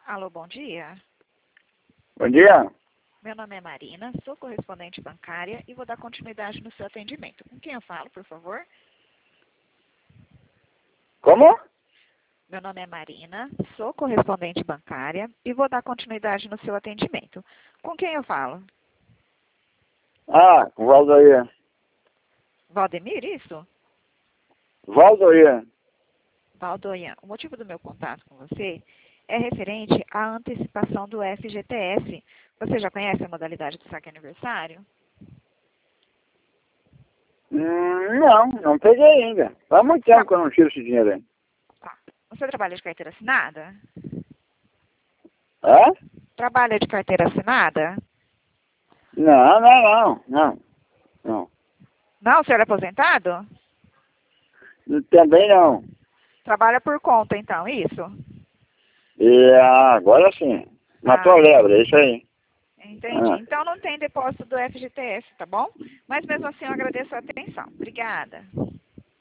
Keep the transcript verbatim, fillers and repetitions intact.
Alô, bom dia. Bom dia. Meu nome é Marina, sou correspondente bancária e vou dar continuidade no seu atendimento. Com quem eu falo, por favor? Como? Meu nome é Marina, sou correspondente bancária e vou dar continuidade no seu atendimento. Com quem eu falo? Ah, Valdoir. Valdemir, isso? Valdoir. Valdoian, o motivo do meu contato com você é referente à antecipação do F G T S. Você já conhece a modalidade do saque aniversário? Hum, não, não peguei ainda. Faz muito tempo que eu não tiro esse dinheiro aí. Tá. Você trabalha de carteira assinada? Hã? Trabalha de carteira assinada? Não, não, não, não. Não. Não, o senhor é aposentado? Também não. Trabalha por conta, então, isso? E ah, agora sim. Matou Ah, a lebre, é isso aí. entendi. Ah. Então não tem depósito do F G T S, tá bom? Mas mesmo assim eu agradeço a atenção. Obrigada.